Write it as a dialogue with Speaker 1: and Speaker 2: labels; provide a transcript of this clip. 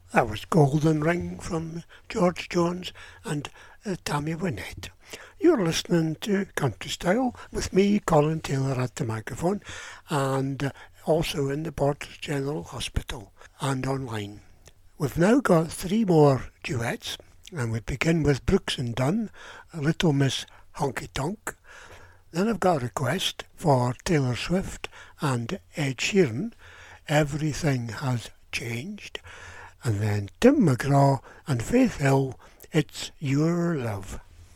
Speaker 1: That was Golden Ring from George Jones and Tammy Wynette. You're listening to Country Style with me, Colin Taylor, at the microphone, and also in the Borders General Hospital and online. We've now got three more duets, and we begin with Brooks and Dunn, Little Miss Honky Tonk. Then I've got a request for Taylor Swift and Ed Sheeran, Everything Has Changed. And then Tim McGraw and Faith Hill, It's Your Love.